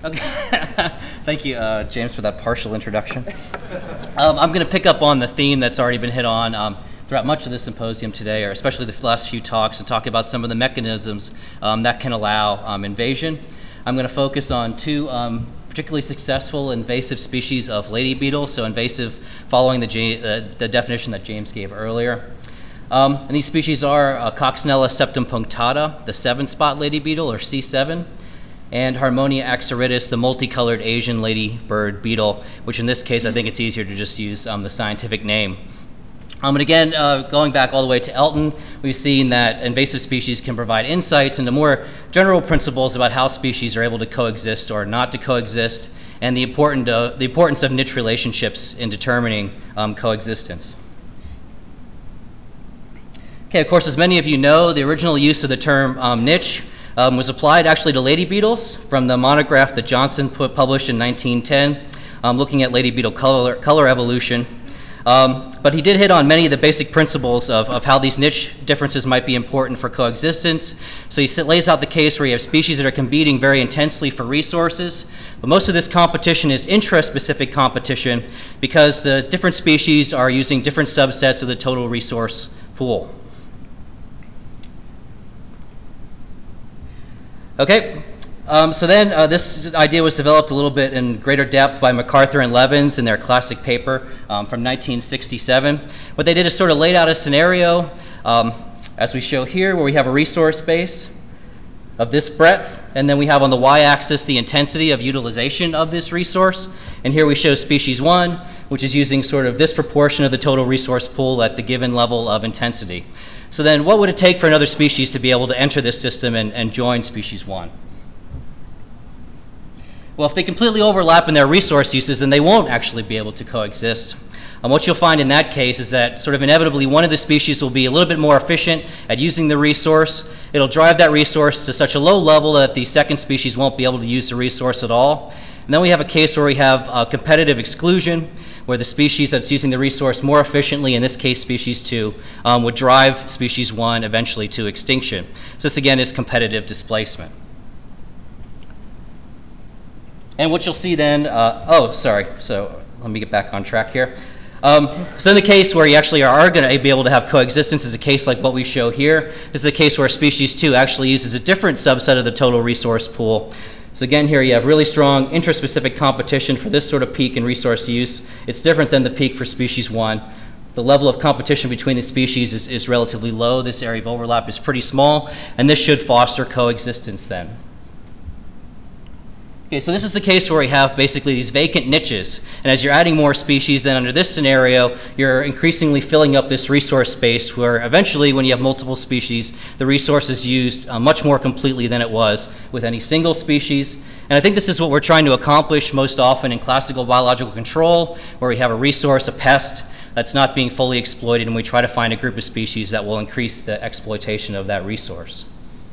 Okay. Thank you, James, for that partial introduction. I'm going to pick up on the theme that's already been hit on throughout much of the symposium today, or especially the last few talks, and talk about some of the mechanisms that can allow invasion. I'm going to focus on two particularly successful invasive species of lady beetle, so invasive following the definition that James gave earlier. And these species are Coccinella septempunctata, the seven-spot lady beetle, or C7, and Harmonia axyritis, the multicolored Asian ladybird beetle, which in this case I think it's easier to just use the scientific name. And again, going back all the way to Elton, we've seen that invasive species can provide insights into more general principles about how species are able to coexist or not to coexist, and the importance of niche relationships in determining coexistence. Okay, of course, as many of you know, the original use of the term niche was applied actually to lady beetles from the monograph that Johnson published in 1910, looking at lady beetle color evolution. But he did hit on many of the basic principles of how these niche differences might be important for coexistence. So he lays out the case where you have species that are competing very intensely for resources, but most of this competition is interest-specific competition because the different species are using different subsets of the total resource pool. Okay, so then this idea was developed a little bit in greater depth by MacArthur and Levins in their classic paper from 1967. What they did is sort of laid out a scenario, as we show here, where we have a resource base of this breadth, and then we have on the y-axis the intensity of utilization of this resource. And here we show species 1, which is using sort of this proportion of the total resource pool at the given level of intensity. So then what would it take for another species to be able to enter this system and join species 1? Well, if they completely overlap in their resource uses, then they won't actually be able to coexist. And what you'll find in that case is that sort of inevitably one of the species will be a little bit more efficient at using the resource. It'll drive that resource to such a low level that the second species won't be able to use the resource at all. And then we have a case where we have competitive exclusion, where the species that's using the resource more efficiently, in this case species 2, would drive species 1 eventually to extinction. So this again is competitive displacement. And what you'll see then, so let me get back on track here. So in the case where you actually are going to be able to have coexistence is a case like what we show here. This is a case where species 2 actually uses a different subset of the total resource pool. So again, here you have really strong interspecific competition for this sort of peak in resource use. It's different than the peak for species 1. The level of competition between the species is relatively low. This area of overlap is pretty small, and this should foster coexistence then. Okay, so this is the case where we have basically these vacant niches, and as you're adding more species, then under this scenario, you're increasingly filling up this resource space where eventually when you have multiple species, the resource is used much more completely than it was with any single species. And I think this is what we're trying to accomplish most often in classical biological control, where we have a resource, a pest, that's not being fully exploited, and we try to find a group of species that will increase the exploitation of that resource.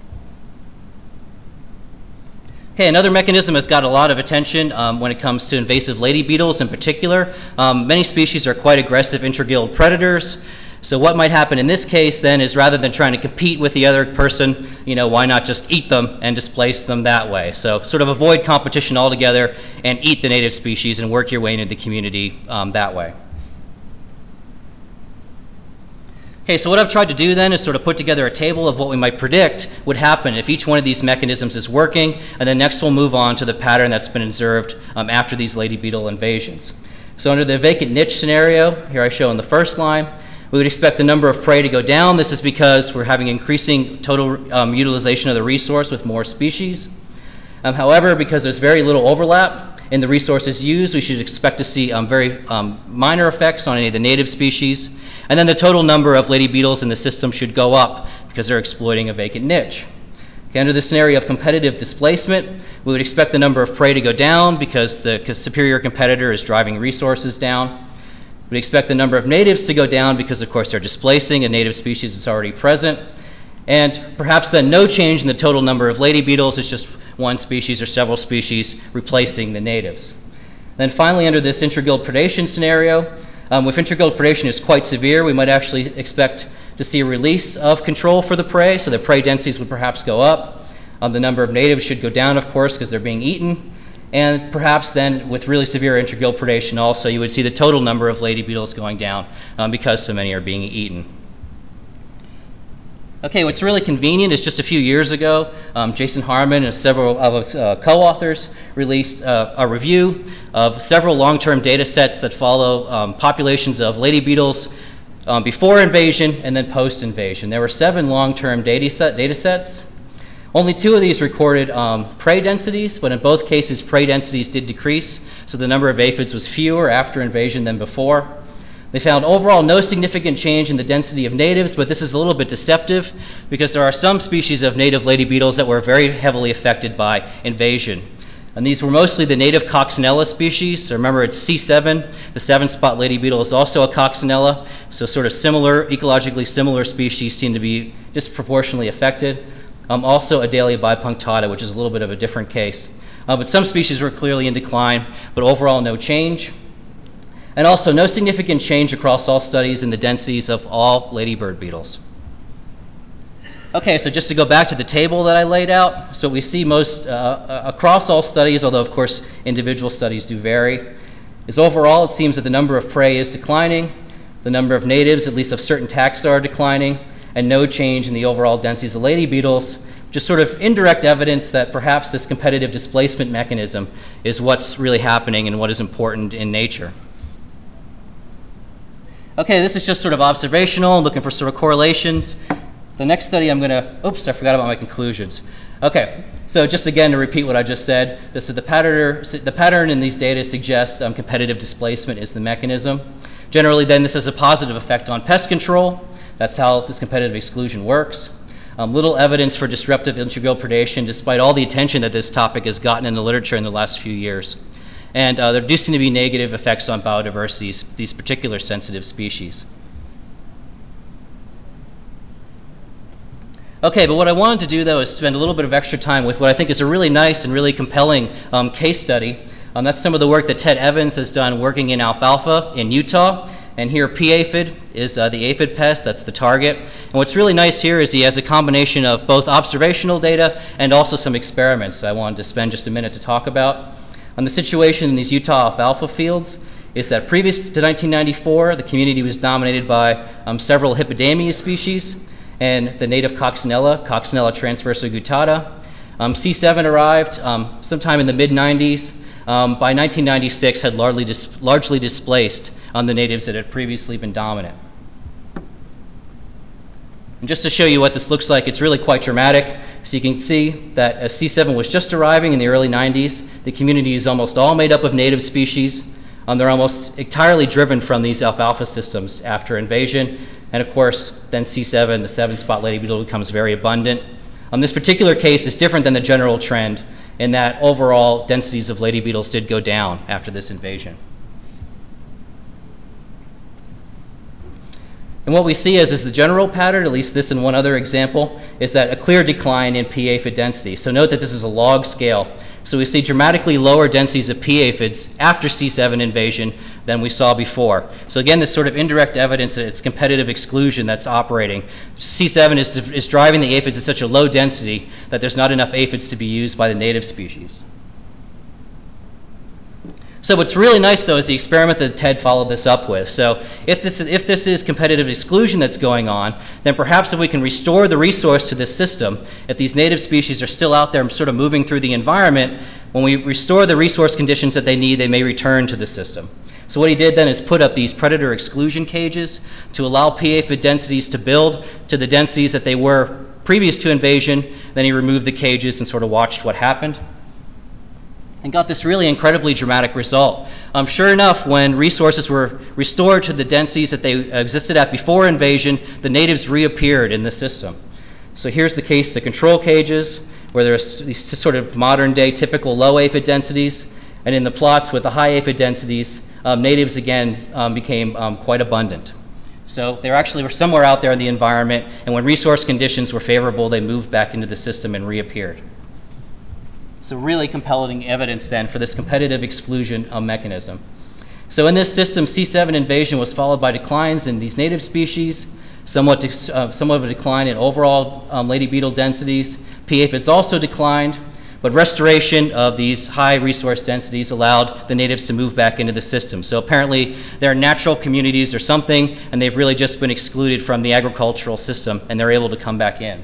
Okay, another mechanism that's got a lot of attention when it comes to invasive lady beetles in particular. Many species are quite aggressive intraguild predators. So what might happen in this case then is rather than trying to compete with the other person, why not just eat them and displace them that way? So sort of avoid competition altogether and eat the native species and work your way into the community that way. Okay, so what I've tried to do then is sort of put together a table of what we might predict would happen if each one of these mechanisms is working, and then next we'll move on to the pattern that's been observed after these lady beetle invasions. So under the vacant niche scenario, here I show in the first line, we would expect the number of prey to go down. This is because we're having increasing total utilization of the resource with more species. However, because there's very little overlap in the resources used, we should expect to see very minor effects on any of the native species. And then the total number of lady beetles in the system should go up because they're exploiting a vacant niche. Okay, under the scenario of competitive displacement, we would expect the number of prey to go down because the superior competitor is driving resources down. We'd expect the number of natives to go down because, of course, they're displacing a native species that's already present. And perhaps then no change in the total number of lady beetles. It's just one species or several species replacing the natives. Then finally, under this intraguild predation scenario, if intraguild predation is quite severe, we might actually expect to see a release of control for the prey, so the prey densities would perhaps go up. The number of natives should go down, of course, because they're being eaten. And perhaps then with really severe intragill predation also, you would see the total number of lady beetles going down because so many are being eaten. Okay, what's really convenient is just a few years ago, Jason Harmon and several of his co-authors released a review of several long-term data sets that follow populations of lady beetles before invasion and then post-invasion. There were 7 long-term data sets. Only 2 of these recorded prey densities, but in both cases prey densities did decrease, so the number of aphids was fewer after invasion than before. They found overall no significant change in the density of natives, but this is a little bit deceptive because there are some species of native lady beetles that were very heavily affected by invasion. And these were mostly the native Coccinella species. So remember, it's C7. The 7-spot lady beetle is also a Coccinella, so sort of similar, ecologically similar species seem to be disproportionately affected. Also Adalia bipunctata, which is a little bit of a different case. But some species were clearly in decline, but overall no change. And also no significant change across all studies in the densities of all ladybird beetles. Okay, so just to go back to the table that I laid out, so we see most across all studies, although of course individual studies do vary, is overall it seems that the number of prey is declining, the number of natives, at least of certain taxa, are declining, and no change in the overall densities of lady beetles, just sort of indirect evidence that perhaps this competitive displacement mechanism is what's really happening and what is important in nature. Okay, this is just sort of observational, looking for sort of correlations. The next study I'm going to, oops, I forgot about my conclusions. Okay, so just again to repeat what I just said, the pattern in these data suggests competitive displacement is the mechanism. Generally then this has a positive effect on pest control. That's how this competitive exclusion works. Little evidence for disruptive intragill predation despite all the attention that this topic has gotten in the literature in the last few years. And there do seem to be negative effects on biodiversity, these particular sensitive species. Okay, but what I wanted to do though is spend a little bit of extra time with what I think is a really nice and really compelling case study. That's some of the work that Ted Evans has done working in alfalfa in Utah. And here P. aphid is the aphid pest, that's the target. And what's really nice here is he has a combination of both observational data and also some experiments that I wanted to spend just a minute to talk about. The situation in these Utah alfalfa fields is that previous to 1994, the community was dominated by several Hippodamia species and the native Coccinella, Coccinella transversa guttata. C7 arrived sometime in the mid-90s. By 1996 had largely displaced the natives that had previously been dominant. And just to show you what this looks like, it's really quite dramatic. So you can see that as C7 was just arriving in the early 90s, the community is almost all made up of native species. They're almost entirely driven from these alfalfa systems after invasion. And of course, then C7, the 7-spot lady beetle, becomes very abundant. This particular case is different than the general trend in that overall densities of lady beetles did go down after this invasion. And what we see is the general pattern, at least this and one other example, is that a clear decline in P. aphid density. So note that this is a log scale. So we see dramatically lower densities of P. aphids after C7 invasion than we saw before. So again, this sort of indirect evidence that it's competitive exclusion that's operating. C7 is driving the aphids at such a low density that there's not enough aphids to be used by the native species. So what's really nice, though, is the experiment that Ted followed this up with. So if this is competitive exclusion that's going on, then perhaps if we can restore the resource to this system, if these native species are still out there sort of moving through the environment, when we restore the resource conditions that they need, they may return to the system. So what he did then is put up these predator exclusion cages to allow P. aphid densities to build to the densities that they were previous to invasion. Then he removed the cages and sort of watched what happened, and got this really incredibly dramatic result. Sure enough, when resources were restored to the densities that they existed at before invasion, the natives reappeared in the system. So here's the case, the control cages, where there's these sort of modern day typical low aphid densities, and in the plots with the high aphid densities, natives again became quite abundant. So they actually were somewhere out there in the environment, and when resource conditions were favorable, they moved back into the system and reappeared. So really compelling evidence then for this competitive exclusion mechanism. So in this system, C7 invasion was followed by declines in these native species, somewhat of a decline in overall lady beetle densities. P. aphids also declined, But restoration of these high resource densities allowed the natives to move back into the system. So apparently they're natural communities or something, and they've really just been excluded from the agricultural system, and they're able to come back in.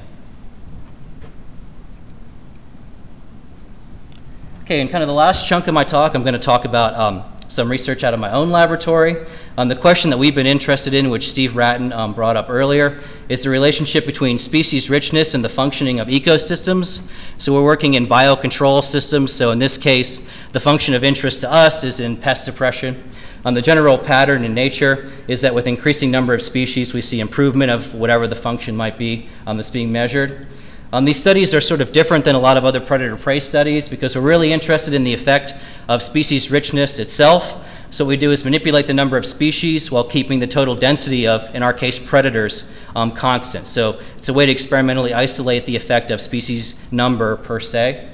Okay, and kind of the last chunk of my talk, I'm going to talk about some research out of my own laboratory. The question that we've been interested in, which Steve Ratton brought up earlier, is the relationship between species richness and the functioning of ecosystems. So we're working in biocontrol systems. So in this case, the function of interest to us is in pest suppression. The general pattern in nature is that with increasing number of species, we see improvement of whatever the function might be that's being measured. These studies are sort of different than a lot of other predator-prey studies because we're really interested in the effect of species richness itself. So what we do is manipulate the number of species while keeping the total density of, in our case, predators constant. So it's a way to experimentally isolate the effect of species number per se.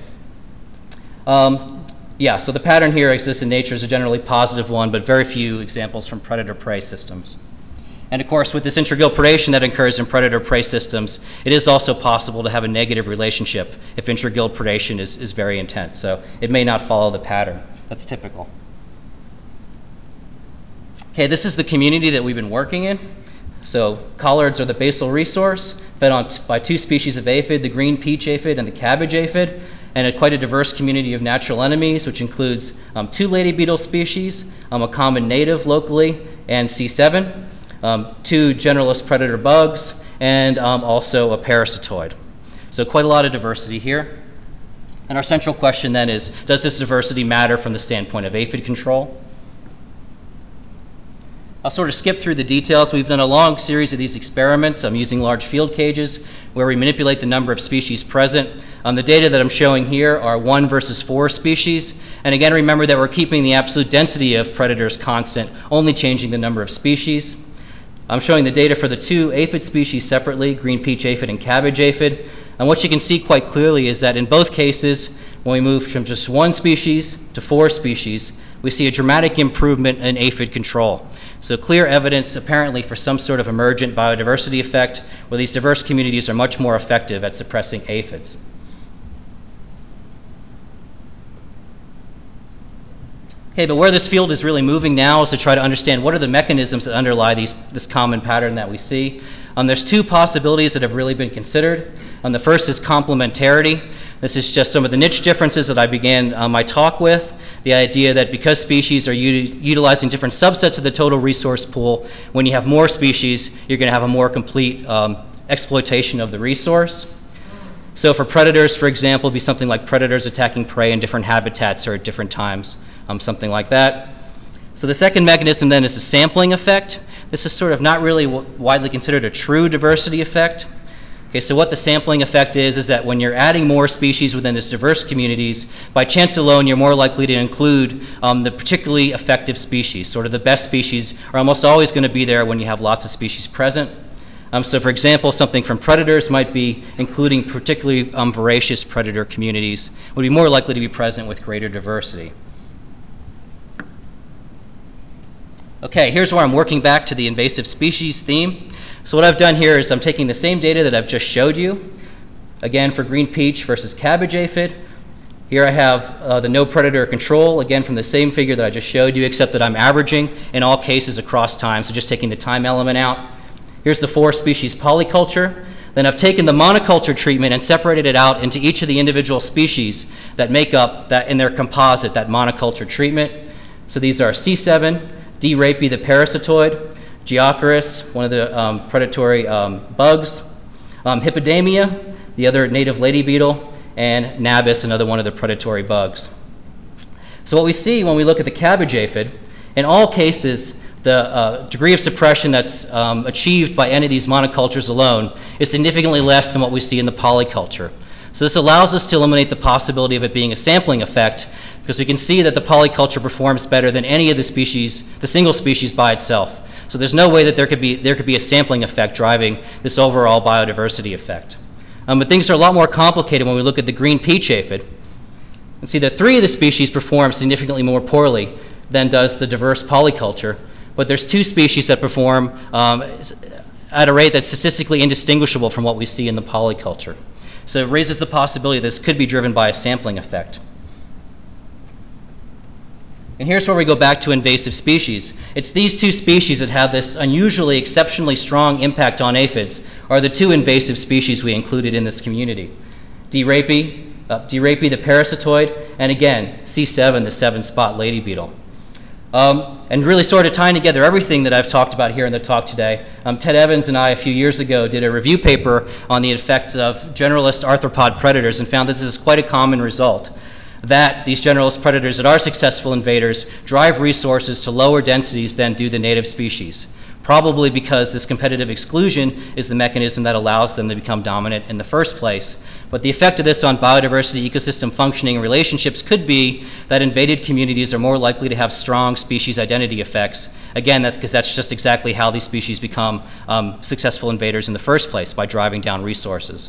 Yeah, so the pattern here exists in nature is a generally positive one, but very few examples from predator-prey systems. And of course, with this intragill predation that occurs in predator-prey systems, it is also possible to have a negative relationship if intragill predation is very intense. So it may not follow the pattern. That's typical. Okay, this is the community that we've been working in. So collards are the basal resource, fed on by two species of aphid, the green peach aphid and the cabbage aphid, and quite a diverse community of natural enemies, which includes 2 lady beetle species, a common native locally, and C7. 2 generalist predator bugs, and also a parasitoid. So quite a lot of diversity here. And our central question then is, does this diversity matter from the standpoint of aphid control? I'll sort of skip through the details. We've done a long series of these experiments using large field cages where we manipulate the number of species present. The data that I'm showing here are 1 versus 4 species. And again, remember that we're keeping the absolute density of predators constant, only changing the number of species. I'm showing the data for the 2 aphid species separately, green peach aphid and cabbage aphid. And what you can see quite clearly is that in both cases, when we move from just 1 species to 4 species, we see a dramatic improvement in aphid control. So clear evidence apparently for some sort of emergent biodiversity effect where these diverse communities are much more effective at suppressing aphids. Okay, but where this field is really moving now is to try to understand what are the mechanisms that underlie this common pattern that we see. There's 2 possibilities that have really been considered. The first is complementarity. This is just some of the niche differences that I began my talk with. The idea that because species are utilizing different subsets of the total resource pool, when you have more species, you're going to have a more complete exploitation of the resource. So for predators, for example, it'd be something like predators attacking prey in different habitats or at different times, something like that. So the second mechanism then is the sampling effect. This is sort of not really widely considered a true diversity effect. Okay, so what the sampling effect is that when you're adding more species within this diverse communities, by chance alone, you're more likely to include the particularly effective species. Sort of the best species are almost always going to be there when you have lots of species present. So for example, something from predators might be including particularly voracious predator communities would be more likely to be present with greater diversity. Okay, here's where I'm working back to the invasive species theme. So what I've done here is I'm taking the same data that I've just showed you, again for green peach versus cabbage aphid. Here I have the no predator control, again from the same figure that I just showed you, except that I'm averaging in all cases across time, so just taking the time element out. Here's the 4 species polyculture. Then I've taken the monoculture treatment and separated it out into each of the individual species that make up that in their composite, that monoculture treatment. So these are C7, D. rapi, the parasitoid, Geocaris, one of the predatory bugs, Hippodamia, the other native lady beetle, and Nabis, another one of the predatory bugs. So what we see when we look at the cabbage aphid, in all cases, the degree of suppression that's achieved by any of these monocultures alone is significantly less than what we see in the polyculture. So this allows us to eliminate the possibility of it being a sampling effect because we can see that the polyculture performs better than any of the species, the single species by itself. So there's no way that there could be a sampling effect driving this overall biodiversity effect. But things are a lot more complicated when we look at the green peach aphid and see that 3 of the species perform significantly more poorly than does the diverse polyculture. But there's 2 species that perform at a rate that's statistically indistinguishable from what we see in the polyculture. So it raises the possibility this could be driven by a sampling effect. And here's where we go back to invasive species. It's these two species that have this unusually, exceptionally strong impact on aphids are the two invasive species we included in this community. D. rapi, the parasitoid, and again, C7, the seven-spot lady beetle. And really sort of tying together everything that I've talked about here in the talk today, Ted Evans and I a few years ago did a review paper on the effects of generalist arthropod predators and found that this is quite a common result, that these generalist predators that are successful invaders drive resources to lower densities than do the native species, probably because this competitive exclusion is the mechanism that allows them to become dominant in the first place. But the effect of this on biodiversity, ecosystem functioning, and relationships could be that invaded communities are more likely to have strong species identity effects. Again, that's because that's just exactly how these species become successful invaders in the first place, by driving down resources.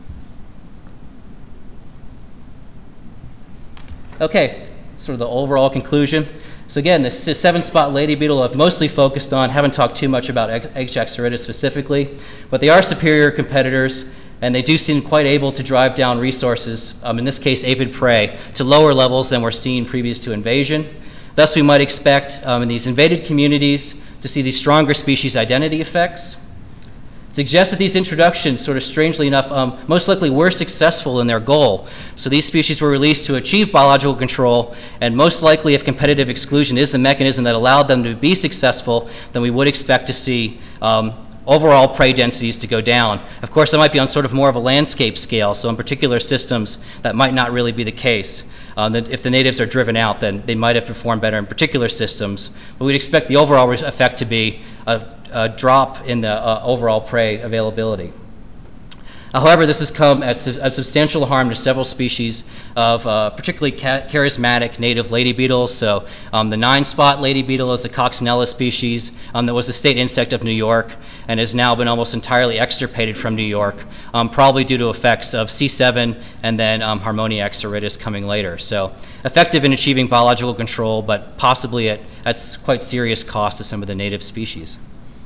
Okay, sort of the overall conclusion. So again, the seven-spot lady beetle I've mostly focused on, haven't talked too much about H. axaritis specifically, but they are superior competitors, and they do seem quite able to drive down resources, in this case aphid prey, to lower levels than were seen previous to invasion. Thus, we might expect in these invaded communities to see these stronger species identity effects. Suggests that these introductions, sort of strangely enough, most likely were successful in their goal. So these species were released to achieve biological control, and most likely if competitive exclusion is the mechanism that allowed them to be successful, then we would expect to see overall prey densities to go down. Of course, that might be on sort of more of a landscape scale, so in particular systems that might not really be the case. That if the natives are driven out, then they might have performed better in particular systems, but we'd expect the overall effect to be a drop in the overall prey availability. However, this has come at substantial harm to several species of particularly charismatic native lady beetles. So the nine-spot lady beetle is a coccinella species that was a state insect of New York and has now been almost entirely extirpated from New York, probably due to effects of C7 and then Harmonia axaritis coming later. So effective in achieving biological control, but possibly at quite serious cost to some of the native species.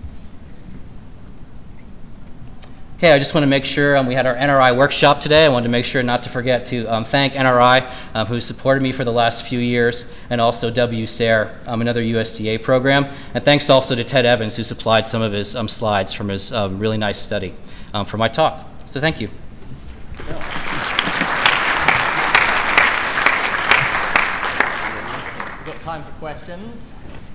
Okay, I just want to make sure we had our NRI workshop today. I wanted to make sure not to forget to thank NRI, who supported me for the last few years, and also WSARE, another USDA program. And thanks also to Ted Evans, who supplied some of his slides from his really nice study for my talk. So thank you. We've got time for questions.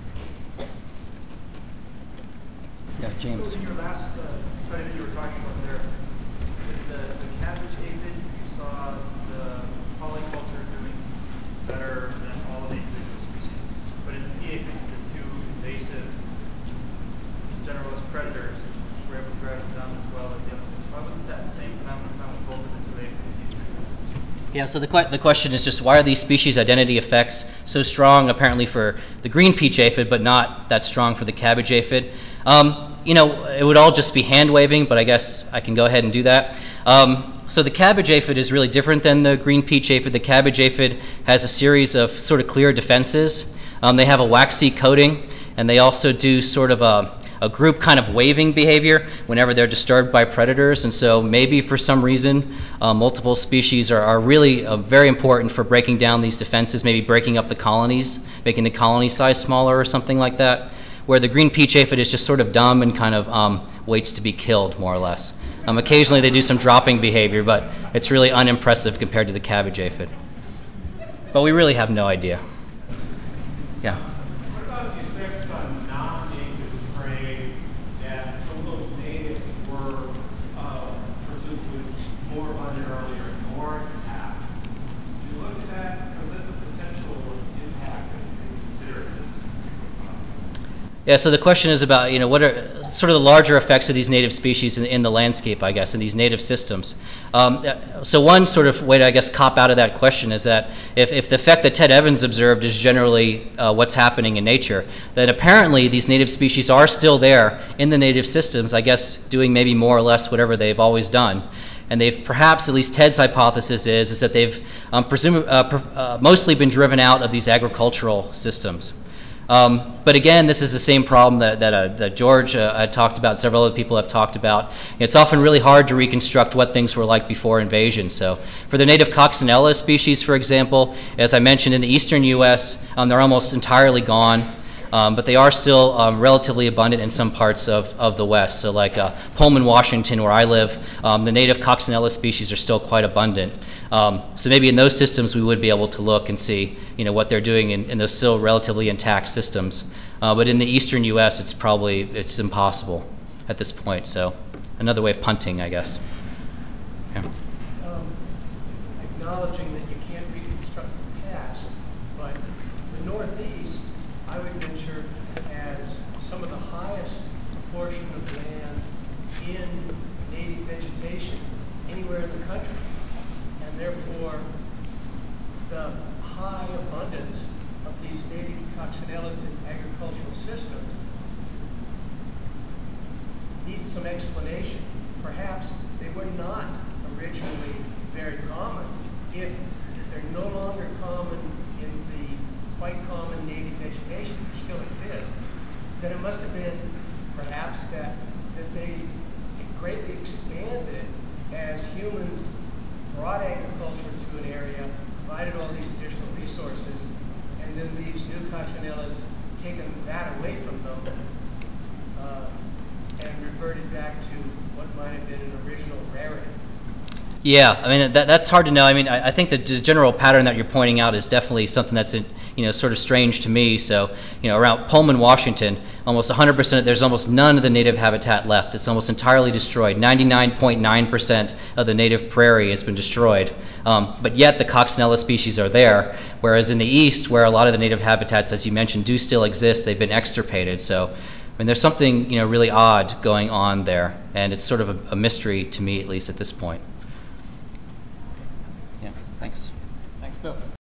Yeah, James. So in your last study that you were talking about there, with the cabbage aphid, you saw the polyculture doing better than all of the individual species. But in the pea aphid, the two invasive generalist predators were able to drive them down as well as the other two. Why wasn't that the same phenomenon found with both of the two aphids? Yeah, so the question is just why are these species identity effects so strong apparently for the green peach aphid, but not that strong for the cabbage aphid? You know, it would all just be hand waving, but I guess I can go ahead and do that. So the cabbage aphid is really different than the green peach aphid. The cabbage aphid has a series of sort of clear defenses. They have a waxy coating, and they also do sort of a group kind of waving behavior whenever they're disturbed by predators. And so maybe for some reason, multiple species are really very important for breaking down these defenses, maybe breaking up the colonies, making the colony size smaller or something like that, where the green peach aphid is just sort of dumb and kind of waits to be killed, more or less. Occasionally they do some dropping behavior, but it's really unimpressive compared to the cabbage aphid. But we really have no idea. Yeah. What about the effects on non-native prey that some of those natives were presumably more abundant earlier in North Half? Do you look at that? Because that's a potential impact that you can consider in this. Yeah, so the question is about, you know, what are sort of the larger effects of these native species in the landscape, I guess, in these native systems. So one sort of way to, I guess, cop out of that question is that if the effect that Ted Evans observed is generally what's happening in nature, then apparently these native species are still there in the native systems, I guess, doing maybe more or less whatever they've always done. And they've perhaps, at least Ted's hypothesis is that they've mostly been driven out of these agricultural systems. But again, this is the same problem that George had talked about, several other people have talked about. It's often really hard to reconstruct what things were like before invasion. So for the native Coccinella species, for example, as I mentioned, in the eastern U.S., they're almost entirely gone. But they are still relatively abundant in some parts of the West. So like Pullman, Washington, where I live, the native Coccinella species are still quite abundant. So maybe in those systems we would be able to look and see what they're doing in those still relatively intact systems. But in the eastern U.S. it's impossible at this point. So another way of punting, I guess. Yeah. Acknowledging that you can't reconstruct the past, but the Northeast, I would venture, has some of the highest proportion of land in native vegetation anywhere in the country. And therefore, the high abundance of these native coccinellids in agricultural systems needs some explanation. Perhaps they were not originally very common. If they're no longer common in the quite common native vegetation, which still exists, then it must have been perhaps that they greatly expanded as humans brought agriculture to an area, provided all these additional resources, and then these new coccinellids taken that away from them and reverted back to what might have been an original rarity. Yeah, I mean, that's hard to know. I mean, I think the general pattern that you're pointing out is definitely something that's, sort of strange to me. So, around Pullman, Washington, almost 100%, there's almost none of the native habitat left. It's almost entirely destroyed. 99.9% of the native prairie has been destroyed. But yet the Coccinella species are there, whereas in the east, where a lot of the native habitats, as you mentioned, do still exist, they've been extirpated. So, I mean, there's something, really odd going on there, and it's sort of a mystery to me, at least at this point. Yeah, thanks. Thanks, Bill.